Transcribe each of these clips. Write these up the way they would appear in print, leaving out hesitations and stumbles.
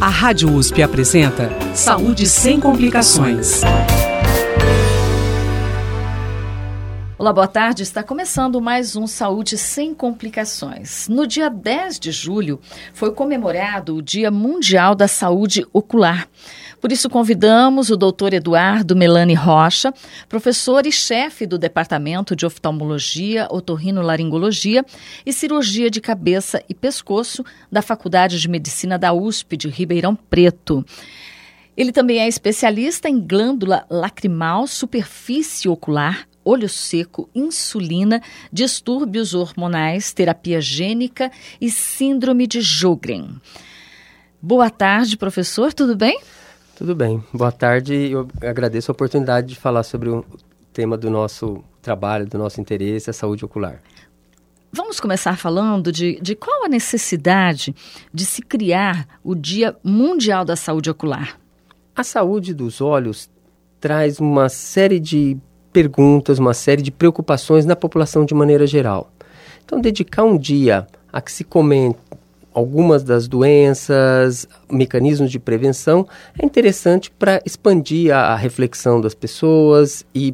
A Rádio USP apresenta Saúde Sem Complicações. Olá, boa tarde. Está começando mais um Saúde Sem Complicações. No dia 10 de julho foi comemorado o Dia Mundial da Saúde Ocular. Por isso convidamos o Dr. Eduardo Melani Rocha, professor e chefe do Departamento de Oftalmologia, Otorrinolaringologia e Cirurgia de Cabeça e Pescoço da Faculdade de Medicina da USP de Ribeirão Preto. Ele também é especialista em glândula lacrimal, superfície ocular, olho seco, insulina, distúrbios hormonais, terapia gênica e síndrome de Sjögren. Boa tarde, professor, tudo bem? Tudo bem. Boa tarde. Eu agradeço a oportunidade de falar sobre o tema do nosso trabalho, do nosso interesse, a saúde ocular. Vamos começar falando de qual a necessidade de se criar o Dia Mundial da Saúde Ocular. A saúde dos olhos traz uma série de perguntas, uma série de preocupações na população de maneira geral. Então, dedicar um dia a que se comente algumas das doenças, mecanismos de prevenção, é interessante para expandir a reflexão das pessoas e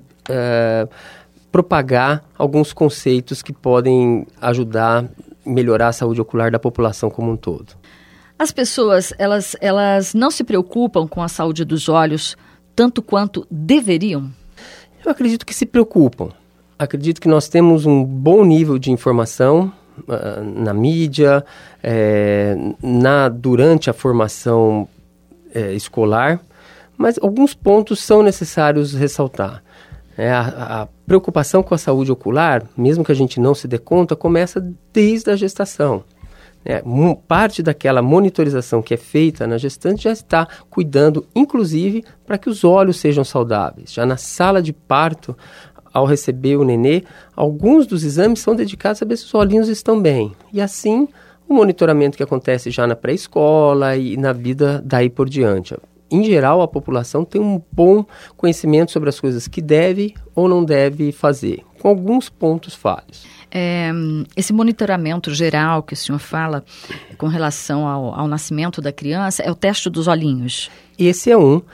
propagar alguns conceitos que podem ajudar a melhorar a saúde ocular da população como um todo. As pessoas, elas não se preocupam com a saúde dos olhos tanto quanto deveriam? Eu acredito que se preocupam. Acredito que nós temos um bom nível de informação na mídia, durante a formação escolar, mas alguns pontos são necessários ressaltar. A preocupação com a saúde ocular, mesmo que a gente não se dê conta, começa desde a gestação. Parte daquela monitorização que é feita na gestante já está cuidando, inclusive, para que os olhos sejam saudáveis. Já na sala de parto, ao receber o nenê, alguns dos exames são dedicados a saber se os olhinhos estão bem. E assim, o monitoramento que acontece já na pré-escola e na vida daí por diante. Em geral, a população tem um bom conhecimento sobre as coisas que deve ou não deve fazer, com alguns pontos falhos. Esse monitoramento geral que o senhor fala com relação ao nascimento da criança é o teste dos olhinhos? Esse é um.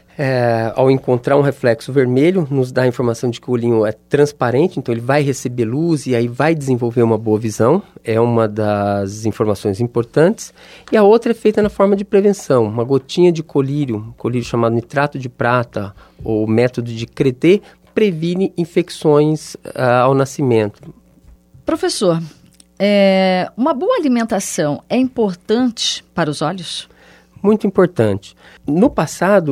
Ao encontrar um reflexo vermelho, nos dá a informação de que o olhinho é transparente, então ele vai receber luz e aí vai desenvolver uma boa visão. É uma das informações importantes. E a outra é feita na forma de prevenção. Uma gotinha de colírio chamado nitrato de prata, ou método de Cretê, previne infecções ao nascimento. Professor, uma boa alimentação é importante para os olhos? Muito importante. No passado,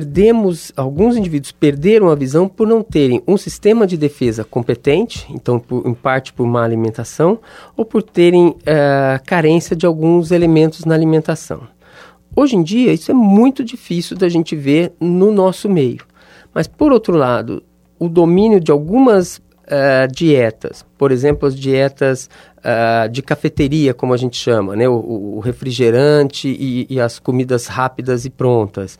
alguns indivíduos perderam a visão por não terem um sistema de defesa competente, então em parte por má alimentação, ou por terem carência de alguns elementos na alimentação. Hoje em dia, isso é muito difícil da gente ver no nosso meio. Mas, por outro lado, o domínio de algumas dietas, por exemplo, as dietas de cafeteria, como a gente chama, né? O refrigerante e as comidas rápidas e prontas,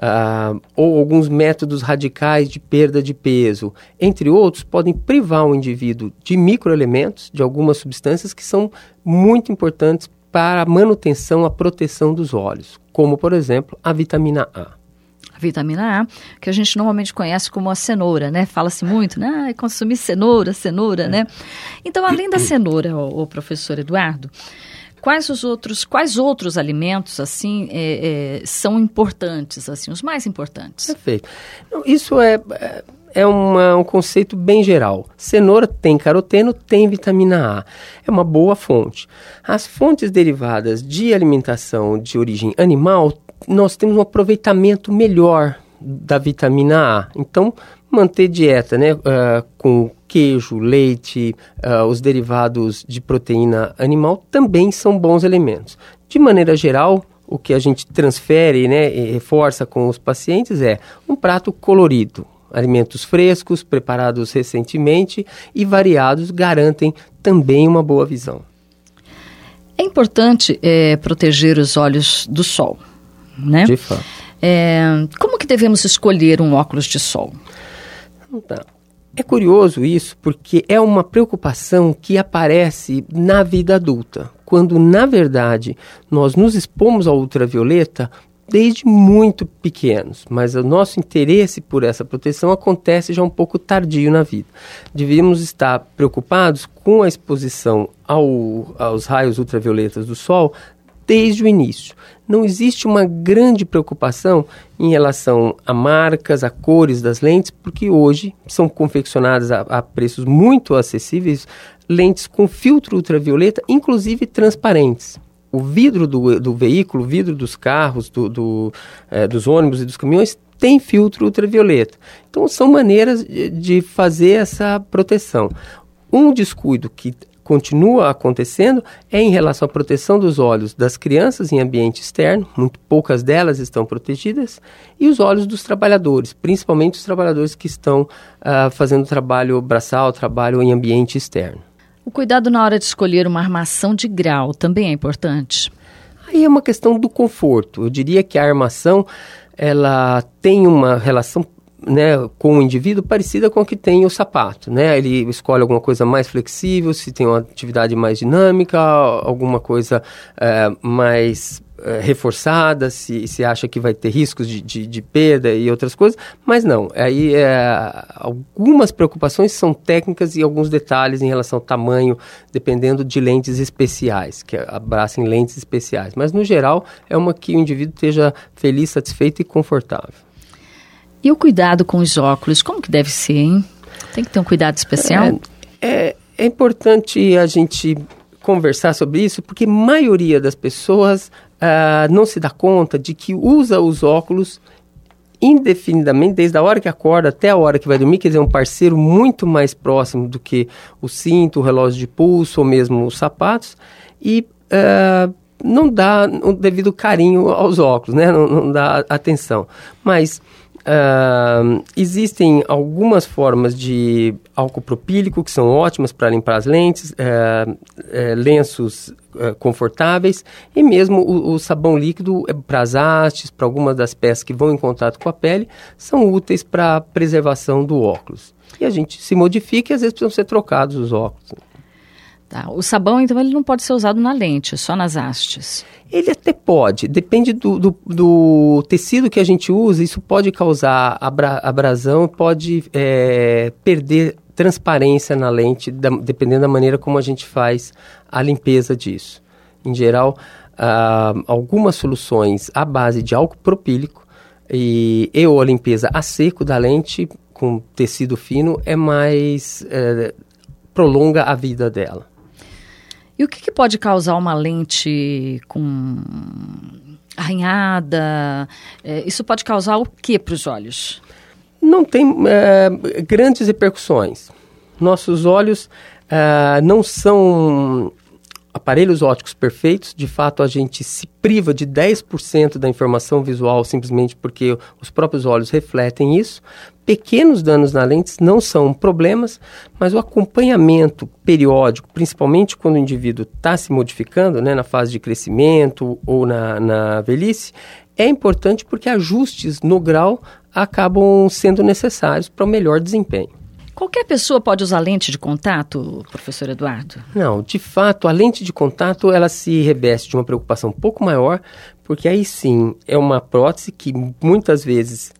ou alguns métodos radicais de perda de peso, entre outros, podem privar o indivíduo de microelementos, de algumas substâncias que são muito importantes para a manutenção, a proteção dos olhos, como, por exemplo, a vitamina A. Vitamina A, que a gente normalmente conhece como a cenoura, né? Fala-se muito, né? Consumir cenoura, né? Então, além da cenoura, o professor Eduardo, quais outros alimentos, assim, são importantes, assim, os mais importantes? Perfeito. Isso é um conceito bem geral. Cenoura tem caroteno, tem vitamina A. É uma boa fonte. As fontes derivadas de alimentação de origem animal, nós temos um aproveitamento melhor da vitamina A. Então, manter dieta, né, com queijo, leite, os derivados de proteína animal também são bons elementos. De maneira geral, o que a gente transfere, né, e reforça com os pacientes é um prato colorido. Alimentos frescos, preparados recentemente e variados garantem também uma boa visão. É importante proteger os olhos do sol, né? De fato. Como que devemos escolher um óculos de sol? É curioso isso, porque é uma preocupação que aparece na vida adulta. quando, na verdade, nós nos expomos ao ultravioleta desde muito pequenos, mas o nosso interesse por essa proteção acontece já um pouco tardio na vida. Devíamos estar preocupados com a exposição aos raios ultravioletas do sol desde o início. Não existe uma grande preocupação em relação a marcas, a cores das lentes, porque hoje são confeccionadas a preços muito acessíveis lentes com filtro ultravioleta, inclusive transparentes. O vidro do veículo, o vidro dos carros, dos ônibus e dos caminhões tem filtro ultravioleta. Então, são maneiras de fazer essa proteção. Um descuido que continua acontecendo é em relação à proteção dos olhos das crianças em ambiente externo, muito poucas delas estão protegidas, e os olhos dos trabalhadores, principalmente os trabalhadores que estão fazendo trabalho braçal, trabalho em ambiente externo. O cuidado na hora de escolher uma armação de grau também é importante? Aí é uma questão do conforto. Eu diria que a armação ela tem uma relação, né, com o indivíduo parecida com a que tem o sapato, né? Ele escolhe alguma coisa mais flexível, se tem uma atividade mais dinâmica, alguma coisa mais reforçada, se acha que vai ter riscos de perda e outras coisas, mas não. Aí algumas preocupações são técnicas e alguns detalhes em relação ao tamanho, dependendo de lentes especiais, que abracem lentes especiais. Mas, no geral, é uma que o indivíduo esteja feliz, satisfeito e confortável. E o cuidado com os óculos, como que deve ser, hein? Tem que ter um cuidado especial? É importante a gente conversar sobre isso, porque a maioria das pessoas não se dá conta de que usa os óculos indefinidamente, desde a hora que acorda até a hora que vai dormir, quer dizer, um parceiro muito mais próximo do que o cinto, o relógio de pulso ou mesmo os sapatos, e não dá o devido carinho aos óculos, né? Não dá atenção. Mas existem algumas formas de álcool propílico que são ótimas para limpar as lentes, lenços confortáveis e mesmo o sabão líquido para as hastes, para algumas das peças que vão em contato com a pele, são úteis para a preservação do óculos. E a gente se modifica e às vezes precisam ser trocados os óculos. Tá. O sabão, então, ele não pode ser usado na lente, só nas hastes? Ele até pode, depende do tecido que a gente usa, isso pode causar abrasão, pode perder transparência na lente, dependendo da maneira como a gente faz a limpeza disso. Em geral, algumas soluções à base de álcool propílico ou a limpeza a seco da lente com tecido fino é mais prolonga a vida dela. E o que pode causar uma lente com arranhada? Isso pode causar o que para os olhos? Não tem grandes repercussões. Nossos olhos não são aparelhos ópticos perfeitos. De fato, a gente se priva de 10% da informação visual simplesmente porque os próprios olhos refletem isso. Pequenos danos na lente não são problemas, mas o acompanhamento periódico, principalmente quando o indivíduo está se modificando, né, na fase de crescimento ou na velhice, é importante porque ajustes no grau acabam sendo necessários para o melhor desempenho. Qualquer pessoa pode usar lente de contato, professor Eduardo? Não, de fato, a lente de contato ela se reveste de uma preocupação um pouco maior, porque aí sim é uma prótese que muitas vezes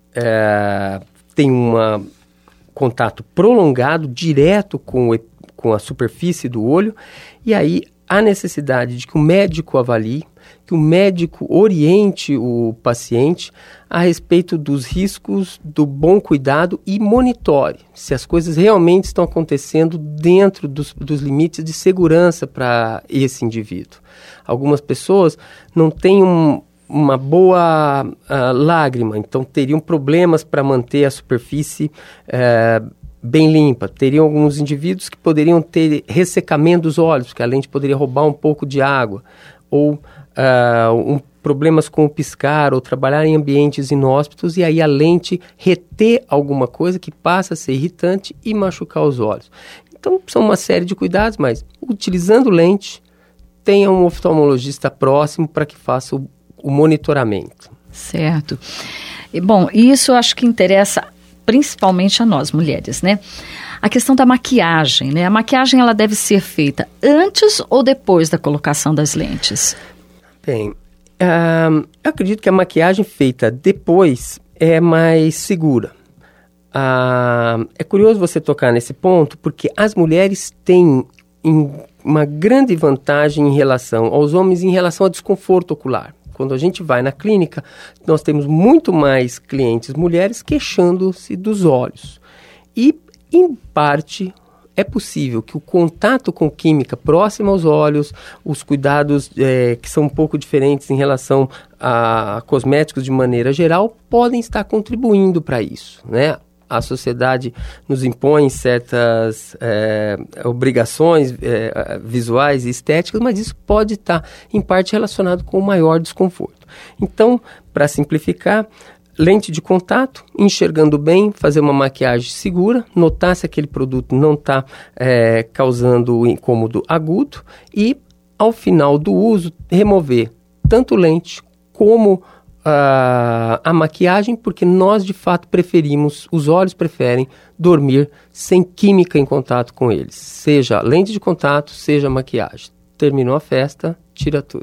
tem um contato prolongado, direto com a superfície do olho, e aí há necessidade de que o médico avalie, que o médico oriente o paciente a respeito dos riscos, do bom cuidado e monitore se as coisas realmente estão acontecendo dentro dos limites de segurança para esse indivíduo. Algumas pessoas não têm uma boa lágrima, então teriam problemas para manter a superfície bem limpa. Teriam alguns indivíduos que poderiam ter ressecamento dos olhos, porque a lente poderia roubar um pouco de água, ou problemas com o piscar, ou trabalhar em ambientes inóspitos, e aí a lente reter alguma coisa que passa a ser irritante e machucar os olhos. Então, são uma série de cuidados, mas utilizando lente, tenha um oftalmologista próximo para que faça o monitoramento. Certo. E, bom, isso eu acho que interessa principalmente a nós, mulheres, né? a questão da maquiagem, né? A maquiagem ela deve ser feita antes ou depois da colocação das lentes? Bem, eu acredito que a maquiagem feita depois é mais segura. É curioso você tocar nesse ponto, porque as mulheres têm uma grande vantagem em relação aos homens em relação ao desconforto ocular. Quando a gente vai na clínica, nós temos muito mais clientes mulheres queixando-se dos olhos. E, em parte, é possível que o contato com química próxima aos olhos, os cuidados que são um pouco diferentes em relação a cosméticos de maneira geral, podem estar contribuindo para isso, né? A sociedade nos impõe certas obrigações visuais e estéticas, mas isso pode estar, em parte, relacionado com o maior desconforto. Então, para simplificar, lente de contato, enxergando bem, fazer uma maquiagem segura, notar se aquele produto não está causando incômodo agudo e, ao final do uso, remover tanto lente como a maquiagem, porque nós de fato os olhos preferem dormir sem química em contato com eles, seja lente de contato, seja maquiagem. Terminou a festa, tira tudo.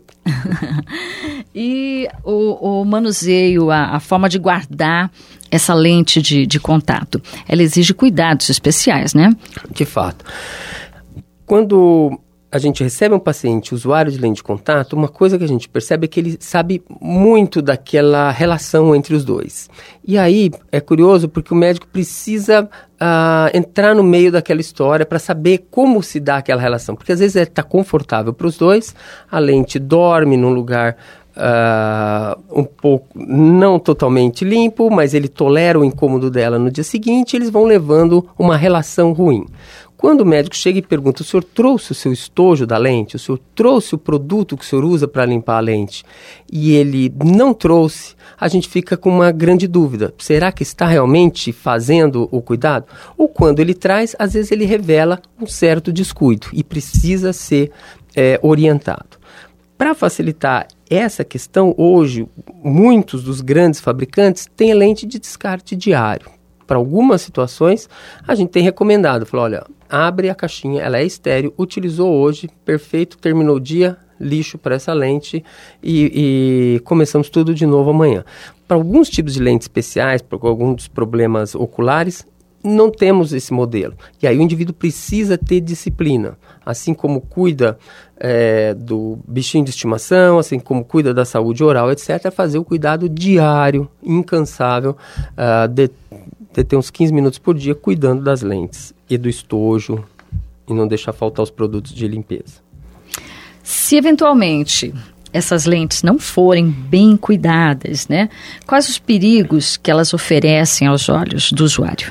E o manuseio, a forma de guardar essa lente de contato, ela exige cuidados especiais, né? De fato. Quando a gente recebe um paciente usuário de lente de contato, uma coisa que a gente percebe é que ele sabe muito daquela relação entre os dois. E aí é curioso porque o médico precisa entrar no meio daquela história para saber como se dá aquela relação. Porque às vezes está confortável para os dois, a lente dorme num lugar um pouco, não totalmente limpo, mas ele tolera o incômodo dela no dia seguinte, eles vão levando uma relação ruim. Quando o médico chega e pergunta, o senhor trouxe o seu estojo da lente? O senhor trouxe o produto que o senhor usa para limpar a lente? E ele não trouxe, a gente fica com uma grande dúvida. Será que está realmente fazendo o cuidado? Ou quando ele traz, às vezes ele revela um certo descuido e precisa ser orientado. Para facilitar essa questão, hoje, muitos dos grandes fabricantes têm lente de descarte diário. Para algumas situações, a gente tem recomendado. Falou, olha, abre a caixinha, ela é estéril, utilizou hoje, perfeito, terminou o dia, lixo para essa lente e começamos tudo de novo amanhã. Para alguns tipos de lentes especiais, para alguns problemas oculares, não temos esse modelo. E aí o indivíduo precisa ter disciplina. Assim como cuida do bichinho de estimação, assim como cuida da saúde oral, etc., fazer o cuidado diário, incansável, de ter uns 15 minutos por dia cuidando das lentes e do estojo e não deixar faltar os produtos de limpeza. Se eventualmente essas lentes não forem bem cuidadas, né? Quais os perigos que elas oferecem aos olhos do usuário?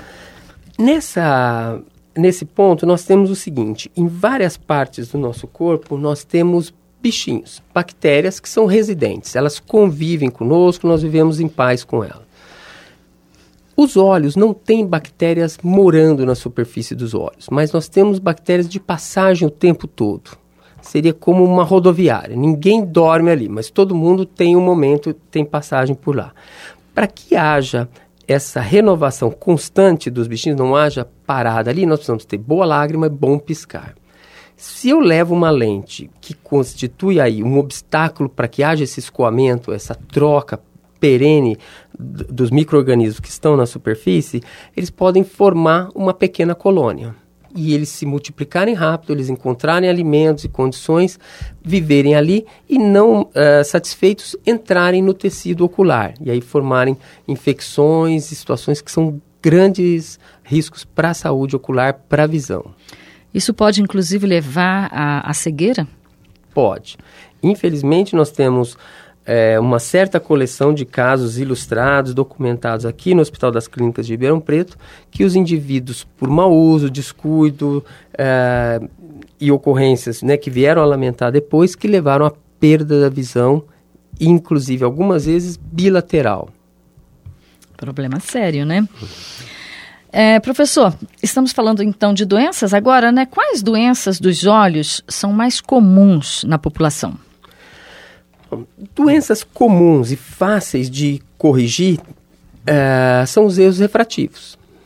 Nesse ponto, nós temos o seguinte, em várias partes do nosso corpo, nós temos bichinhos, bactérias que são residentes, elas convivem conosco, nós vivemos em paz com elas. Os olhos não têm bactérias morando na superfície dos olhos, mas nós temos bactérias de passagem o tempo todo. Seria como uma rodoviária, ninguém dorme ali, mas todo mundo tem um momento, tem passagem por lá. Para que haja essa renovação constante dos bichinhos, não haja parada ali, nós precisamos ter boa lágrima e bom piscar. Se eu levo uma lente que constitui aí um obstáculo para que haja esse escoamento, essa troca perene dos micro-organismos que estão na superfície, eles podem formar uma pequena colônia. E eles se multiplicarem rápido, eles encontrarem alimentos e condições, viverem ali e não satisfeitos, entrarem no tecido ocular. E aí formarem infecções e situações que são grandes riscos para a saúde ocular, para a visão. Isso pode, inclusive, levar à cegueira? Pode. Infelizmente, nós temos uma certa coleção de casos ilustrados, documentados aqui no Hospital das Clínicas de Ribeirão Preto, que os indivíduos, por mau uso, descuido e ocorrências, né, que vieram a lamentar depois, que levaram à perda da visão, inclusive algumas vezes bilateral. Problema sério, né? Professor, estamos falando então de doenças agora, né? Quais doenças dos olhos são mais comuns na população? Doenças comuns e fáceis de corrigir são os erros refrativos. Nós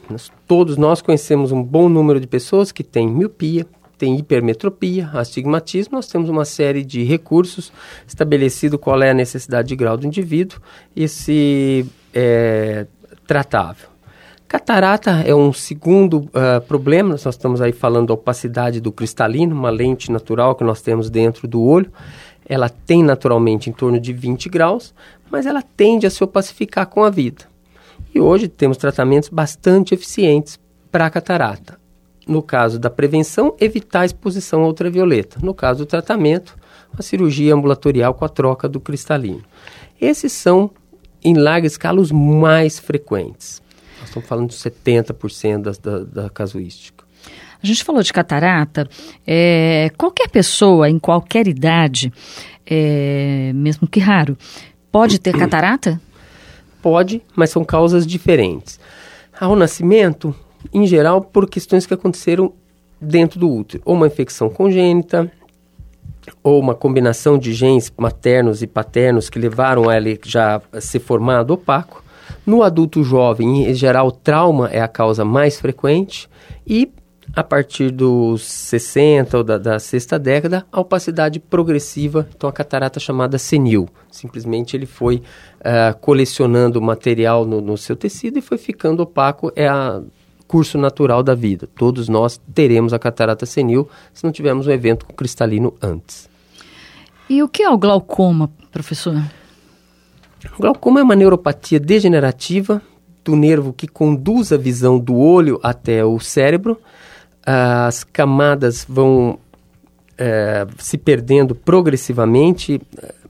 todos nós conhecemos um bom número de pessoas que têm miopia, tem hipermetropia, astigmatismo. Nós temos uma série de recursos estabelecido qual é a necessidade de grau do indivíduo e se é tratável. Catarata é um segundo problema. Nós estamos aí falando da opacidade do cristalino, uma lente natural que nós temos dentro do olho. Ela tem naturalmente em torno de 20 graus, mas ela tende a se opacificar com a vida. E hoje temos tratamentos bastante eficientes para a catarata. No caso da prevenção, evitar a exposição à ultravioleta. No caso do tratamento, a cirurgia ambulatorial com a troca do cristalino. Esses são, em larga escala, os mais frequentes. Nós estamos falando de 70% da casuística. A gente falou de catarata. Qualquer pessoa, em qualquer idade, mesmo que raro, pode ter catarata? Pode, mas são causas diferentes. Ao nascimento, em geral, por questões que aconteceram dentro do útero. Ou uma infecção congênita, ou uma combinação de genes maternos e paternos que levaram a ele já a ser formado opaco. No adulto jovem, em geral, trauma é a causa mais frequente. E, a partir dos 60 ou da sexta década, a opacidade progressiva, então a catarata chamada senil. Simplesmente ele foi colecionando material no seu tecido e foi ficando opaco. É a curso natural da vida. Todos nós teremos a catarata senil se não tivermos um evento com cristalino antes. E o que é o glaucoma, professor? O glaucoma é uma neuropatia degenerativa do nervo que conduz a visão do olho até o cérebro. As camadas vão se perdendo progressivamente,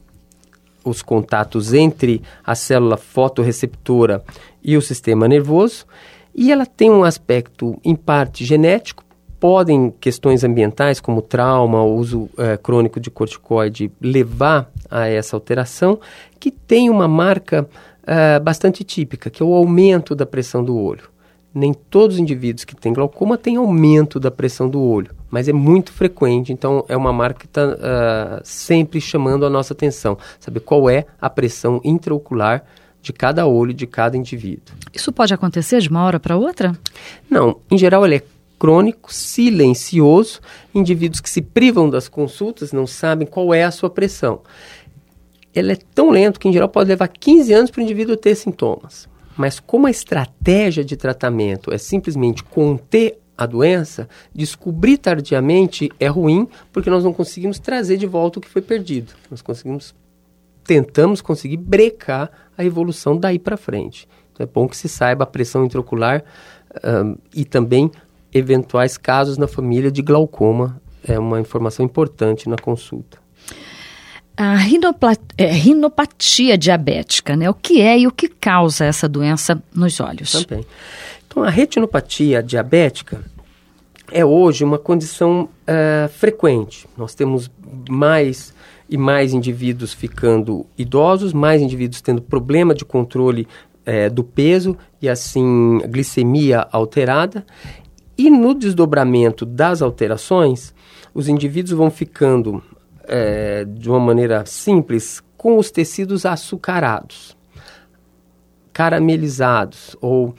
os contatos entre a célula fotorreceptora e o sistema nervoso. E ela tem um aspecto, em parte, genético. Podem questões ambientais, como trauma, o uso crônico de corticoide, levar a essa alteração, que tem uma marca bastante típica, que é o aumento da pressão do olho. Nem todos os indivíduos que têm glaucoma têm aumento da pressão do olho, mas é muito frequente, então é uma marca que está sempre chamando a nossa atenção. Saber qual é a pressão intraocular de cada olho, de cada indivíduo. Isso pode acontecer de uma hora para outra? Não, em geral ele é crônico, silencioso, indivíduos que se privam das consultas não sabem qual é a sua pressão. Ele é tão lento que em geral pode levar 15 anos para o indivíduo ter sintomas. Mas como a estratégia de tratamento é simplesmente conter a doença, descobrir tardiamente é ruim, porque nós não conseguimos trazer de volta o que foi perdido. Nós tentamos conseguir brecar a evolução daí para frente. Então é bom que se saiba a pressão intraocular e também eventuais casos na família de glaucoma. É uma informação importante na consulta. A rinopatia diabética, né? O que é e o que causa essa doença nos olhos? Também. Então, a retinopatia diabética é hoje uma condição frequente. Nós temos mais e mais indivíduos ficando idosos, mais indivíduos tendo problema de controle do peso e, assim, glicemia alterada. E no desdobramento das alterações, os indivíduos vão ficando, de uma maneira simples, com os tecidos açucarados, caramelizados ou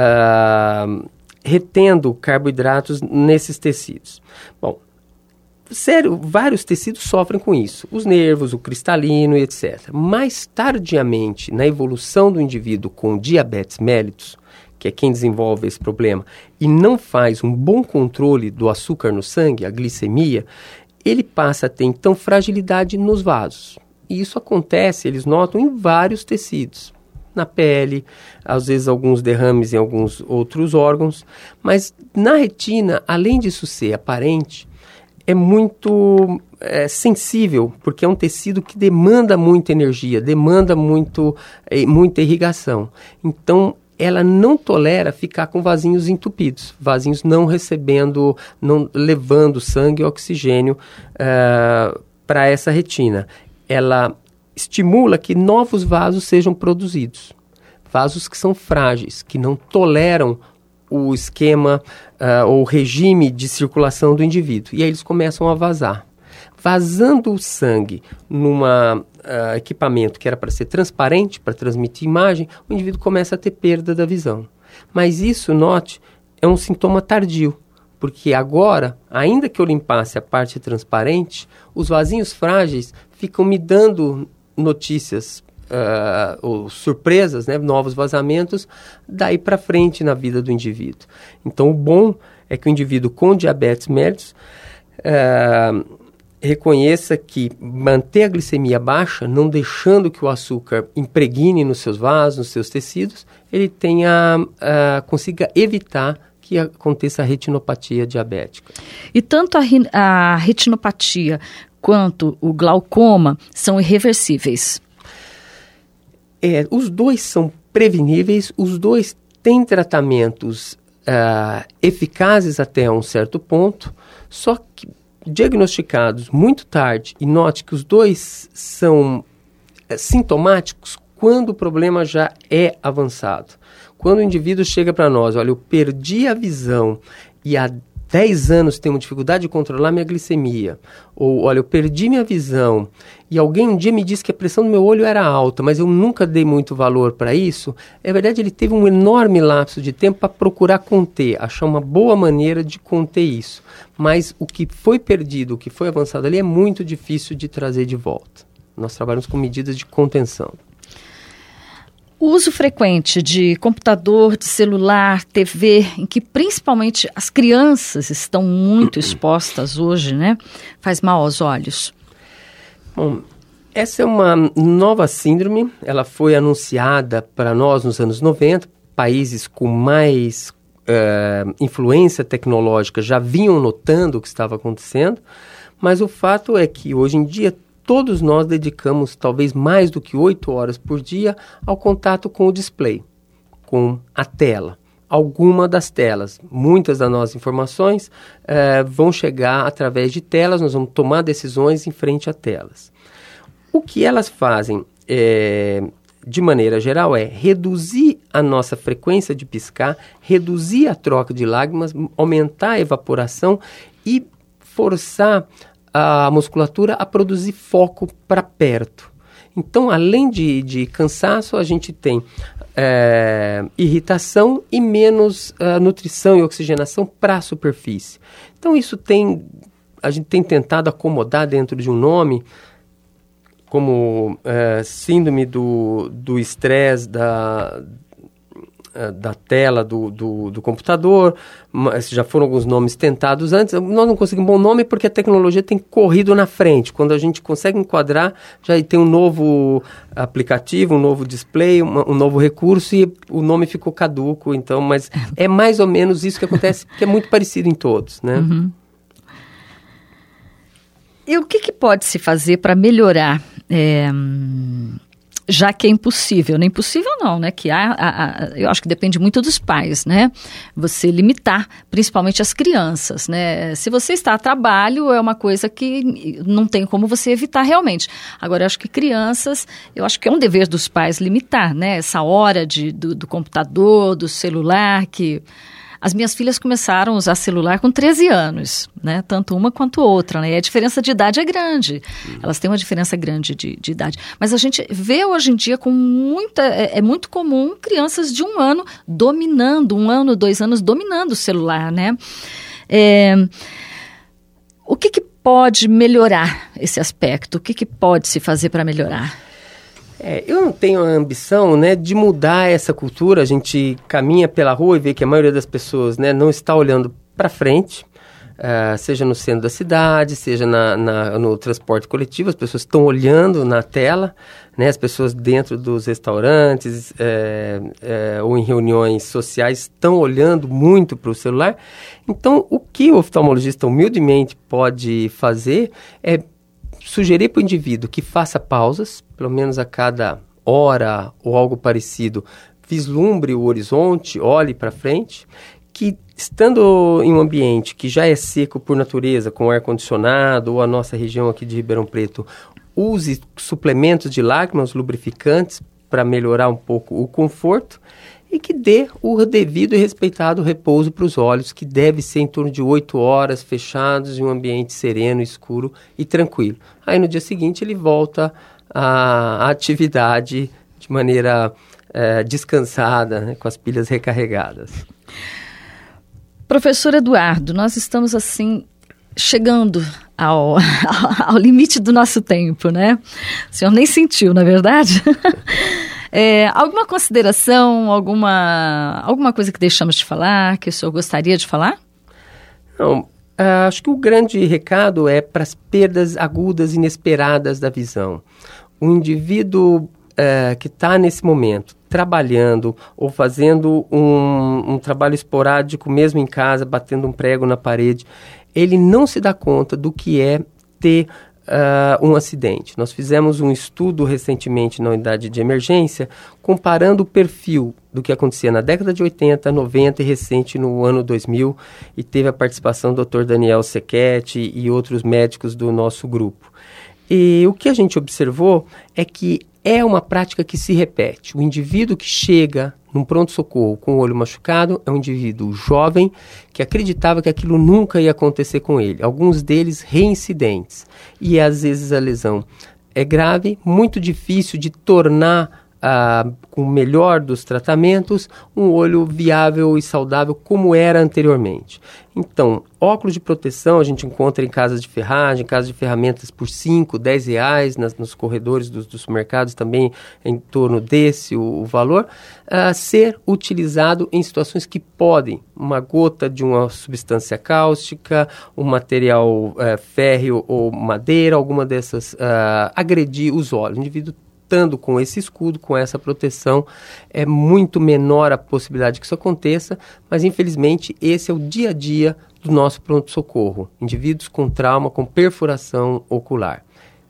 retendo carboidratos nesses tecidos. Bom, vários tecidos sofrem com isso, os nervos, o cristalino e etc. Mais tardiamente, na evolução do indivíduo com diabetes mellitus, que é quem desenvolve esse problema, e não faz um bom controle do açúcar no sangue, a glicemia, ele passa a ter, então, fragilidade nos vasos. E isso acontece, eles notam, em vários tecidos. Na pele, às vezes alguns derrames em alguns outros órgãos. Mas na retina, além disso ser aparente, é muito sensível, porque é um tecido que demanda muita energia, demanda muita irrigação. Então, ela não tolera ficar com vasinhos entupidos, vasinhos não levando sangue e oxigênio para essa retina. Ela estimula que novos vasos sejam produzidos, vasos que são frágeis, que não toleram o esquema ou regime de circulação do indivíduo, e aí eles começam a vazar. Vazando o sangue num equipamento que era para ser transparente, para transmitir imagem, o indivíduo começa a ter perda da visão. Mas isso, note, é um sintoma tardio, porque agora, ainda que eu limpasse a parte transparente, os vasinhos frágeis ficam me dando notícias ou surpresas, né, novos vazamentos, daí para frente na vida do indivíduo. Então, o bom é que o indivíduo com diabetes mellitus reconheça que manter a glicemia baixa, não deixando que o açúcar impregne nos seus vasos, nos seus tecidos, ele consiga evitar que aconteça a retinopatia diabética. E tanto a retinopatia quanto o glaucoma são irreversíveis? Os dois são preveníveis, os dois têm tratamentos eficazes até um certo ponto, só que diagnosticados muito tarde, e note que os dois são sintomáticos quando o problema já é avançado. Quando o indivíduo chega para nós, olha, eu perdi a visão e há 10 anos tenho dificuldade de controlar minha glicemia, ou olha, eu perdi minha visão e alguém um dia me disse que a pressão do meu olho era alta, mas eu nunca dei muito valor para isso, é verdade, ele teve um enorme lapso de tempo para procurar conter, achar uma boa maneira de conter isso, mas o que foi perdido, o que foi avançado ali é muito difícil de trazer de volta. Nós trabalhamos com medidas de contenção. O uso frequente de computador, de celular, TV, em que principalmente as crianças estão muito expostas hoje, né? Faz mal aos olhos. Bom, essa é uma nova síndrome, ela foi anunciada para nós nos anos 90, países com mais influência tecnológica já vinham notando o que estava acontecendo, mas o fato é que hoje em dia todos nós dedicamos talvez mais do que 8 horas por dia ao contato com o display, com a tela. Alguma das telas, muitas das nossas informações vão chegar através de telas, nós vamos tomar decisões em frente a telas. O que elas fazem, de maneira geral, é reduzir a nossa frequência de piscar, reduzir a troca de lágrimas, aumentar a evaporação e forçar a musculatura a produzir foco para perto. Então, além de cansaço, a gente tem irritação e menos nutrição e oxigenação para a superfície. Então, a gente tem tentado acomodar dentro de um nome como síndrome do estresse da tela do computador, mas já foram alguns nomes tentados antes. Nós não conseguimos um bom nome porque a tecnologia tem corrido na frente. Quando a gente consegue enquadrar, já tem um novo aplicativo, um novo display, um novo recurso e o nome ficou caduco. Então, mas é mais ou menos isso que acontece, que é muito parecido em todos, né? Uhum. E o que pode se fazer para melhorar? Já que é impossível, não é impossível não, né? Que eu acho que depende muito dos pais, né? Você limitar, principalmente as crianças, né? Se você está a trabalho, é uma coisa que não tem como você evitar realmente. Agora, eu acho que crianças, eu acho que é um dever dos pais limitar, né? Essa hora do computador, do celular, que... As minhas filhas começaram a usar celular com 13 anos, né? Tanto uma quanto outra, né? E a diferença de idade é grande. Elas têm uma diferença grande de idade. Mas a gente vê hoje em dia com é muito comum crianças de 1 ano dominando, 1 ano, 2 anos dominando o celular, né? O que pode melhorar esse aspecto? O que pode se fazer para melhorar? Eu não tenho a ambição, né, de mudar essa cultura. A gente caminha pela rua e vê que a maioria das pessoas, né, não está olhando para frente, seja no centro da cidade, seja no transporte coletivo, as pessoas estão olhando na tela, né, as pessoas dentro dos restaurantes ou em reuniões sociais estão olhando muito para o celular. Então, o que o oftalmologista humildemente pode fazer é sugerir para o indivíduo que faça pausas, pelo menos a cada hora ou algo parecido, vislumbre o horizonte, olhe para frente, que estando em um ambiente que já é seco por natureza, com ar-condicionado, ou a nossa região aqui de Ribeirão Preto, use suplementos de lágrimas, lubrificantes, para melhorar um pouco o conforto, e que dê o devido e respeitado repouso para os olhos, que deve ser em torno de 8 horas, fechados, em um ambiente sereno, escuro e tranquilo. Aí no dia seguinte ele volta à atividade de maneira descansada, né, com as pilhas recarregadas. Professor Eduardo, nós estamos assim chegando ao limite do nosso tempo, né? O senhor nem sentiu, não é verdade? Alguma consideração, alguma coisa que deixamos de falar, que o senhor gostaria de falar? Não, acho que o grande recado é para as perdas agudas inesperadas da visão. O indivíduo que está nesse momento trabalhando ou fazendo um trabalho esporádico mesmo em casa, batendo um prego na parede, ele não se dá conta do que é ter um acidente. Nós fizemos um estudo recentemente na unidade de emergência, comparando o perfil do que acontecia na década de 80, 90 e recente no ano 2000, e teve a participação do Dr. Daniel Sequete e outros médicos do nosso grupo. E o que a gente observou é que é uma prática que se repete. O indivíduo que chega num pronto-socorro com o olho machucado é um indivíduo jovem que acreditava que aquilo nunca ia acontecer com ele. Alguns deles reincidentes. E às vezes a lesão é grave, muito difícil de tornar com o melhor dos tratamentos, um olho viável e saudável como era anteriormente. Então, óculos de proteção a gente encontra em casas de ferragem, casas de ferramentas por R$5, R$10, nos corredores dos supermercados também em torno desse o valor, ser utilizado em situações que podem, uma gota de uma substância cáustica, um material férreo ou madeira, alguma dessas, agredir os olhos. O indivíduo estando com esse escudo, com essa proteção, é muito menor a possibilidade que isso aconteça, mas infelizmente esse é o dia a dia do nosso pronto-socorro. Indivíduos com trauma, com perfuração ocular.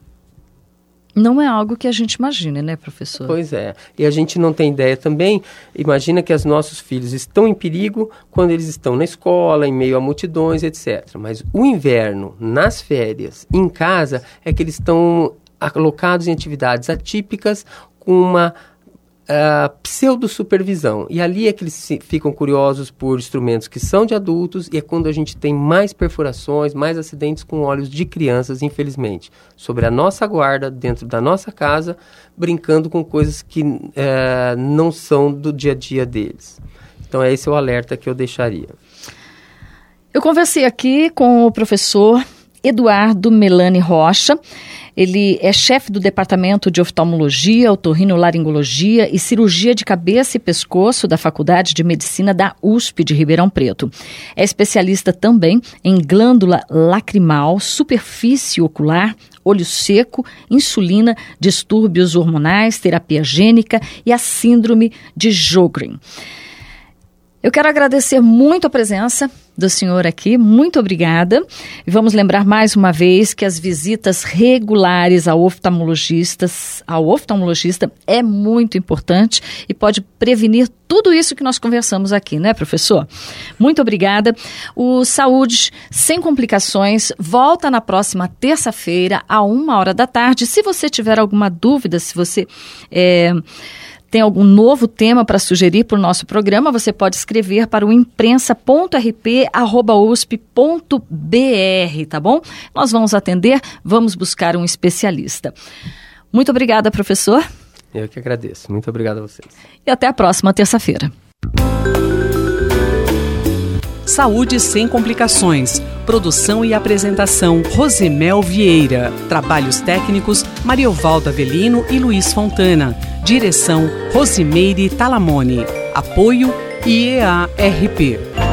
Não é algo que a gente imagine, né, professor? Pois é. E a gente não tem ideia também. Imagina que os nossos filhos estão em perigo quando eles estão na escola, em meio a multidões, etc. Mas o inverno, nas férias, em casa, é que eles estão alocados em atividades atípicas com uma pseudo-supervisão. E ali é que eles ficam curiosos por instrumentos que são de adultos e é quando a gente tem mais perfurações, mais acidentes com olhos de crianças, infelizmente. Sobre a nossa guarda, dentro da nossa casa, brincando com coisas que não são do dia a dia deles. Então, esse é o alerta que eu deixaria. Eu conversei aqui com o professor Eduardo Melani Rocha. Ele é chefe do Departamento de Oftalmologia, Otorrinolaringologia e Cirurgia de Cabeça e Pescoço da Faculdade de Medicina da USP de Ribeirão Preto. É especialista também em glândula lacrimal, superfície ocular, olho seco, insulina, distúrbios hormonais, terapia gênica e a síndrome de Sjögren. Eu quero agradecer muito a presença do senhor aqui, muito obrigada. E vamos lembrar mais uma vez que as visitas regulares ao oftalmologista é muito importante e pode prevenir tudo isso que nós conversamos aqui, né, professor? Muito obrigada. O Saúde Sem Complicações volta na próxima terça-feira, à 13h. Se você tiver alguma dúvida, se você tem algum novo tema para sugerir para o nosso programa, você pode escrever para o imprensa.rp@usp.br, tá bom? Nós vamos atender, vamos buscar um especialista. Muito obrigada, professor. Eu que agradeço. Muito obrigado a vocês. E até a próxima terça-feira. Saúde Sem Complicações. Produção e apresentação, Rosemel Vieira. Trabalhos técnicos, Mariovaldo Avelino e Luiz Fontana. Direção, Rosimeire Talamone. Apoio, IEA-RP.